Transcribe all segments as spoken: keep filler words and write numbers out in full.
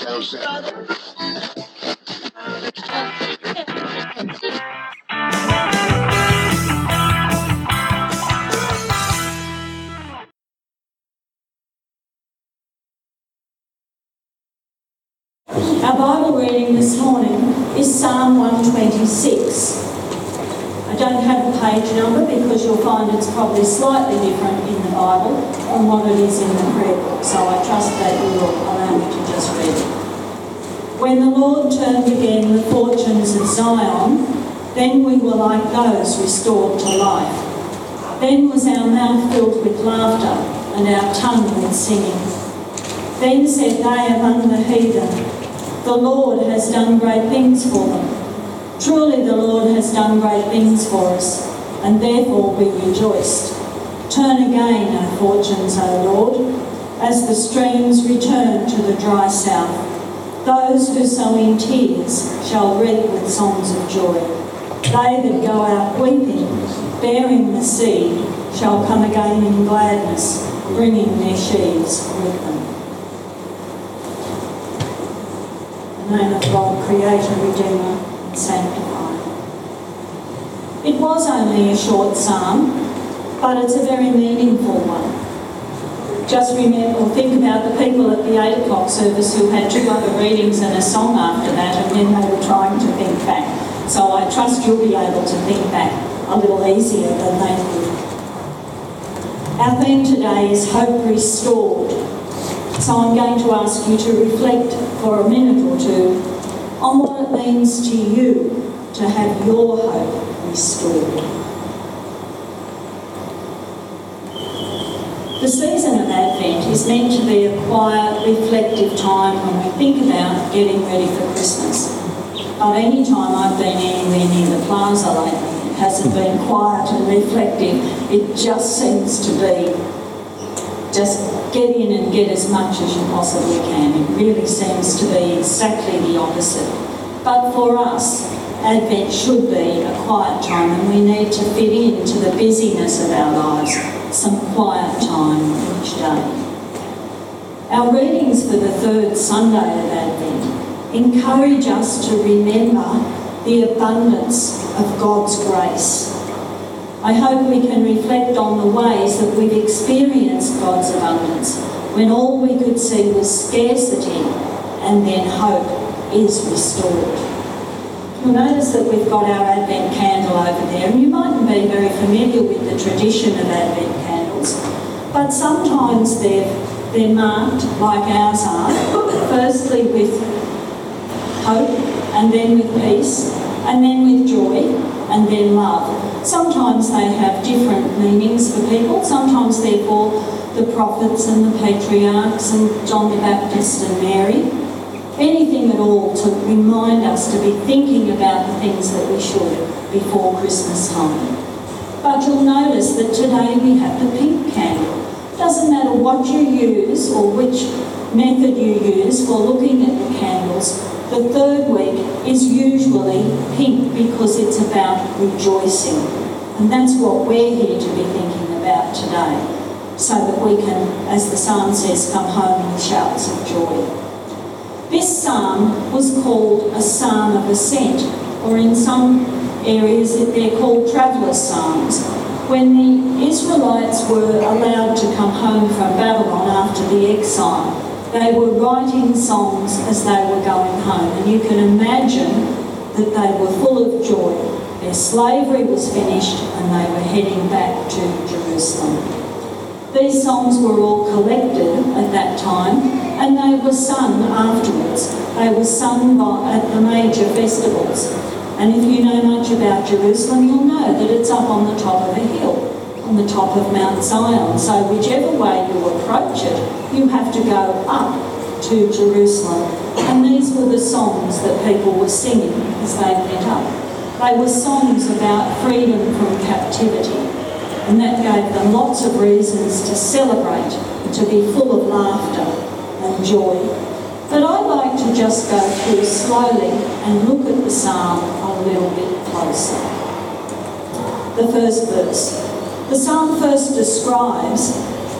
Our Bible reading this morning is Psalm one twenty-six. I don't have the page number because you'll find it's probably slightly different in the Bible from what it is in the prayer book, so I trust that you will allow me to just read it. When the Lord turned again the fortunes of Zion, then we were like those restored to life. Then was our mouth filled with laughter and our tongue with singing. Then said they among the heathen, the Lord has done great things for them. Truly the Lord has done great things for us, and therefore we rejoiced. Turn again our fortunes, O Lord, as the streams return to the dry south. Those who sow in tears shall reap with songs of joy. They that go out weeping, bearing the seed, shall come again in gladness, bringing their sheaves with them. In the name of God, Creator, Redeemer, and Sanctifier. It was only a short psalm, but it's a very meaningful one. Just remember, or think about the people at the eight o'clock service who had two other readings and a song after that, and then they were trying to think back. So I trust you'll be able to think back a little easier than they did. Our theme today is Hope Restored. So I'm going to ask you to reflect for a minute or two on what it means to you to have your hope restored. The season of Advent is meant to be a quiet, reflective time when we think about getting ready for Christmas. But any time I've been anywhere near the plaza lately, it hasn't been quiet and reflective. It just seems to be just get in and get as much as you possibly can. It really seems to be exactly the opposite. But for us, Advent should be a quiet time, and we need to fit into the busyness of our lives some quiet time each day. Our readings for the third Sunday of Advent encourage us to remember the abundance of God's grace. I hope we can reflect on the ways that we've experienced God's abundance when all we could see was scarcity, and then hope is restored. You'll notice that we've got our Advent candle over there, and you mightn't be very familiar with the tradition of Advent candles, but sometimes they're, they're marked, like ours are, firstly with hope, and then with peace, and then with joy, and then love. Sometimes they have different meanings for people. Sometimes they're for the prophets and the patriarchs and John the Baptist and Mary. Anything at all to remind us to be thinking about the things that we should before Christmas time. But you'll notice that today we have the pink candle. Doesn't matter what you use or which method you use for looking at the candles, the third week is usually pink because it's about rejoicing. And that's what we're here to be thinking about today, so that we can, as the psalm says, come home with shouts of joy. This psalm was called a psalm of ascent, or in some areas they're called travellers' psalms. When the Israelites were allowed to come home from Babylon after the exile, they were writing songs as they were going home, and you can imagine that they were full of joy. Their slavery was finished and they were heading back to Jerusalem. These songs were all collected at that time, and they were sung afterwards. They were sung by, at the major festivals. And if you know much about Jerusalem, you'll know that it's up on the top of a hill, on the top of Mount Zion. So whichever way you approach it, you have to go up to Jerusalem. And these were the songs that people were singing as they went up. They were songs about freedom from captivity, and that gave them lots of reasons to celebrate, to be full of laughter and joy. But I'd like to just go through slowly and look at the psalm a little bit closer. The first verse. The psalm first describes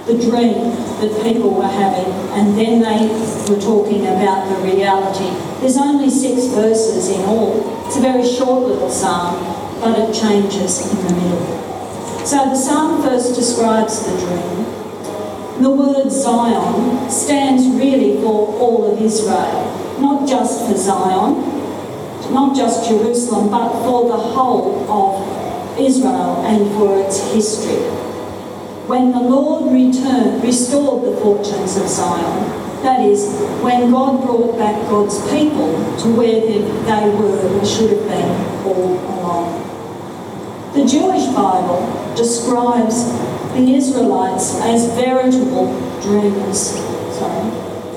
the dream that people were having, and then they were talking about the reality. There's only six verses in all. It's a very short little psalm, but it changes in the middle. So the psalm first describes the dream. The word Zion stands really for all of Israel, not just for Zion, not just Jerusalem, but for the whole of Israel and for its history. When the Lord returned, restored the fortunes of Zion, that is, when God brought back God's people to where they were and should have been all along. The Jewish Bible describes the Israelites as veritable dreamers. Sorry.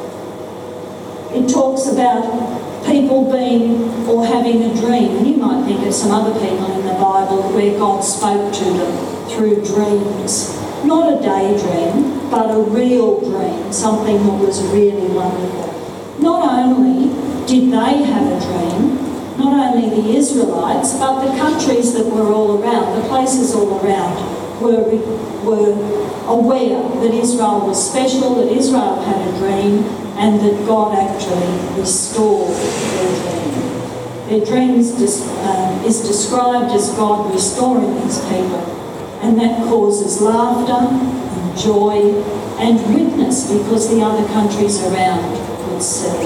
It talks about people being or having a dream. And you might think of some other people in the Bible where God spoke to them through dreams. Not a daydream, but a real dream, something that was really wonderful. Not only did they have a dream, not only the Israelites, but the countries that were all around, the places all around, were, were aware that Israel was special, that Israel had a dream, and that God actually restored their dream. Their dreams um, is described as God restoring his people, and that causes laughter and joy and witness because the other countries around would see.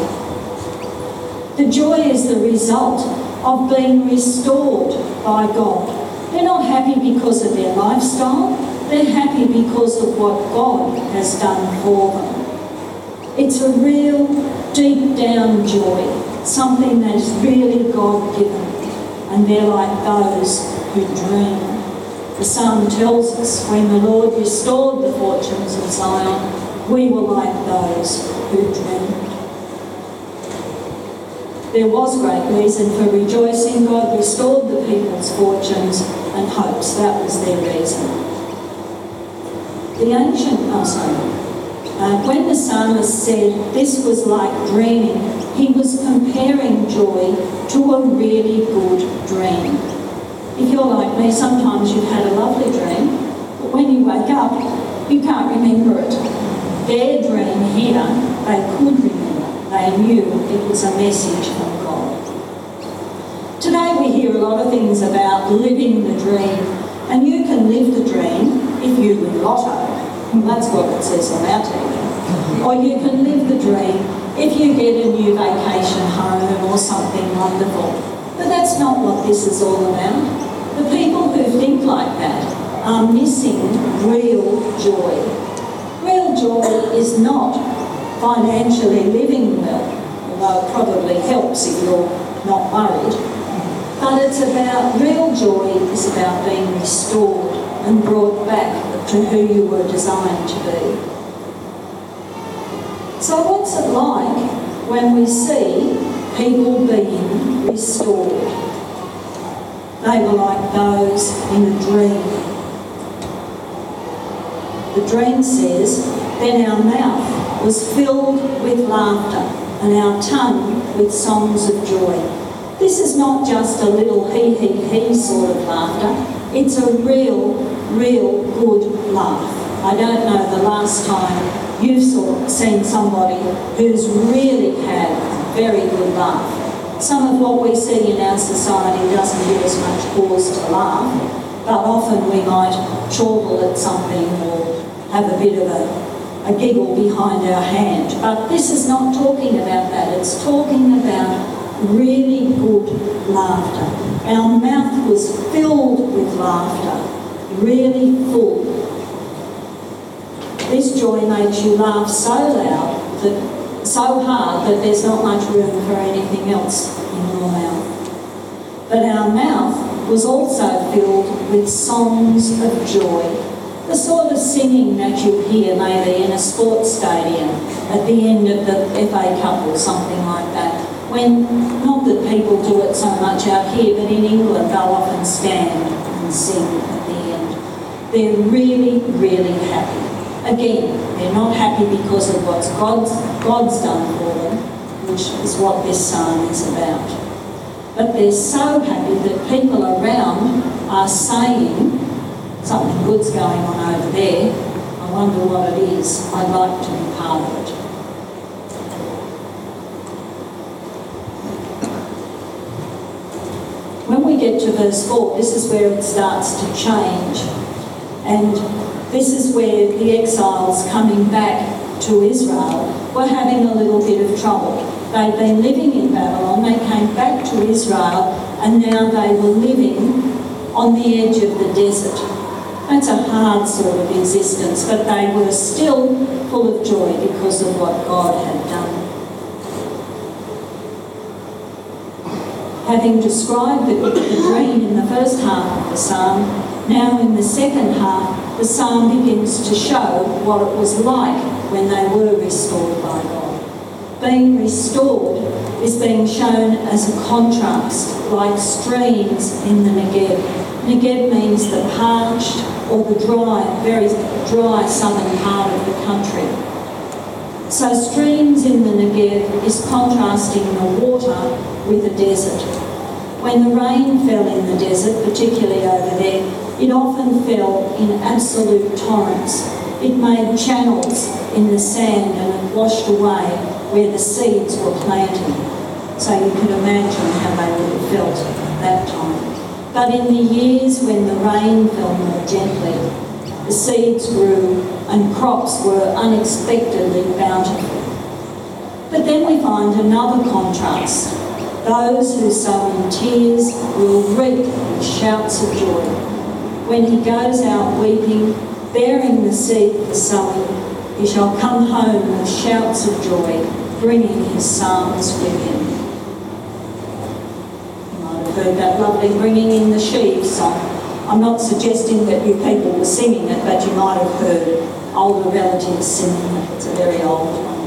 The joy is the result of being restored by God. They're not happy because of their lifestyle, they're happy because of what God has done for them. It's a real deep down joy, something that is really God-given, and they're like those who dream. The psalm tells us when the Lord restored the fortunes of Zion, we were like those who dreamed. There was great reason for rejoicing. God restored the people's fortunes and hopes. That was their reason. The ancient, oh sorry, uh, when the psalmist said this was like dreaming, he was comparing joy to a really good dream. If you're like me, sometimes you've had a lovely dream, but when you wake up, you can't remember it. Their dream here, they could remember. They knew it was a message from God. Today we hear a lot of things about living the dream, and you can live the dream if you win lotto. That's what it says on our T V. Or you can live the dream if you get a new vacation home or something wonderful. But that's not what this is all about. The people who think like that are missing real joy. Real joy is not financially living well, although it probably helps if you're not worried. But it's about, real joy is about being restored and brought back to who you were designed to be. So what's it like when we see people being restored? They were like those in a dream. The dream says, then our mouth was filled with laughter and our tongue with songs of joy. This is not just a little hee hee hee sort of laughter. It's a real, real good laugh. I don't know the last time you've saw, seen somebody who's really had a very good laugh. Some of what we see in our society doesn't give us much cause to laugh, but often we might chortle at something or have a bit of a, a giggle behind our hand. But this is not talking about that. It's talking about really good laughter. Our mouth was filled with laughter, really full. This joy makes you laugh so loud, that, so hard that there's not much room for anything else in your mouth. But our mouth was also filled with songs of joy. The sort of singing that you hear maybe in a sports stadium at the end of the F A Cup or something like that. When, not that people do it so much out here, but in England they'll often stand and sing at the end. They're really, really happy. Again, they're not happy because of what God's, God's done for them, which is what this psalm is about. But they're so happy that people around are saying, something good's going on over there. I wonder what it is. I'd like to be part of it. When we get to verse four, this is where it starts to change. And this is where the exiles coming back to Israel were having a little bit of trouble. They'd been living in Babylon, they came back to Israel, and now they were living on the edge of the desert. That's a hard sort of existence, but they were still full of joy because of what God had done. Having described the, the dream in the first half of the psalm, now in the second half, the psalm begins to show what it was like when they were restored by God. Being restored is being shown as a contrast, like streams in the Negev. Negev means the parched or the dry, very dry southern part of the country. So streams in the Negev is contrasting the water with the desert. When the rain fell in the desert, particularly over there, it often fell in absolute torrents. It made channels in the sand and it washed away where the seeds were planted. So you can imagine how they would have felt at that time. But in the years when the rain fell more gently, the seeds grew and crops were unexpectedly bountiful. But then we find another contrast. Those who sow in tears will reap with shouts of joy. When he goes out weeping, bearing the seed for sowing, he shall come home with shouts of joy, bringing his psalms with him. You might have heard that lovely Bringing in the Sheaves song. I'm not suggesting that you people were singing it, but you might have heard older relatives singing it. It's a very old one.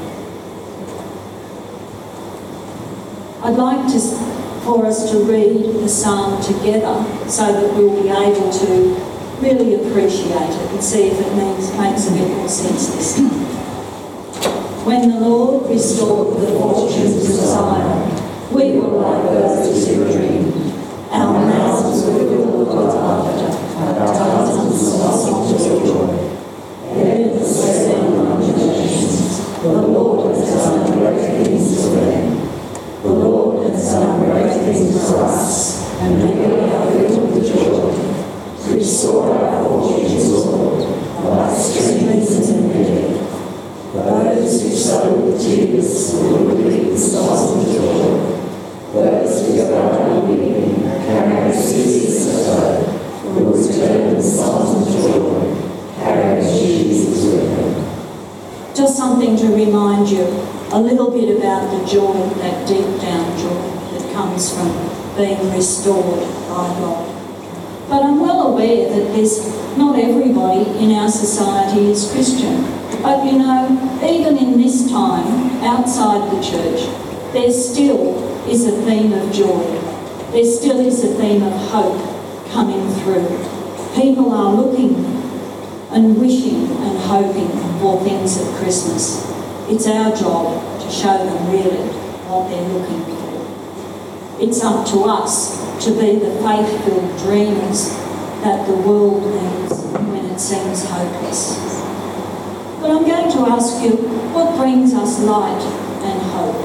I'd like to, for us to read the psalm together so that we'll be able to really appreciate it and see if it makes, makes a bit more sense this time. When the Lord restored the fortunes of Zion, we were like birds in a dream. Our mouths were filled with laughter, our tongues with songs of joy. Heaven said among the nations, the Lord has done great things for them. The Lord has done great things for us, and we are filled with joy. Restore our fortunes, Lord, like streams in the river. Those who sow with tears will reap with songs of joy. Those who sow weeping, carrying seeds of hope, will return with songs of joy, carrying Jesus with them. Just something to remind you a little bit about the joy, that deep down joy that comes from being restored by God. But I'm well aware that there's not everybody in our society is Christian. But you know, even in this time, outside the church, there still is a theme of joy. There still is a theme of hope coming through. People are looking and wishing and hoping for things at Christmas. It's our job to show them really what they're looking for. It's up to us to be the faith-filled dreamers that the world needs when it seems hopeless. But I'm going to ask you, what brings us light and hope?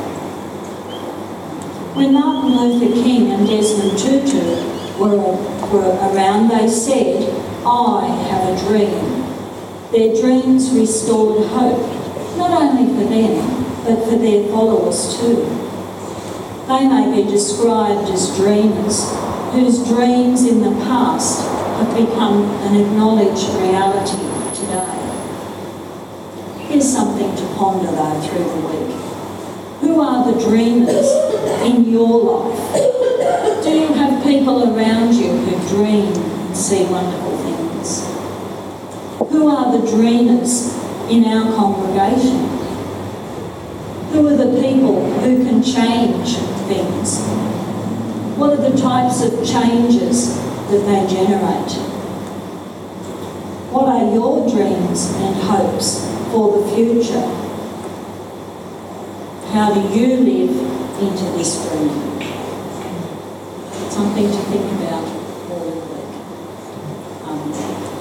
When Martin Luther King and Desmond Tutu were, were around, they said, "I have a dream." Their dreams restored hope, not only for them, but for their followers too. They may be described as dreamers whose dreams in the past have become an acknowledged reality today. Here's something to ponder though through the week. Who are the dreamers in your life? Do you have people around you who dream and see wonderful things? Who are the dreamers in our congregation? Who are the people who can change things? What are the types of changes that they generate? What are your dreams and hopes for the future? How do you live into this dream? Something to think about all the week. Amen.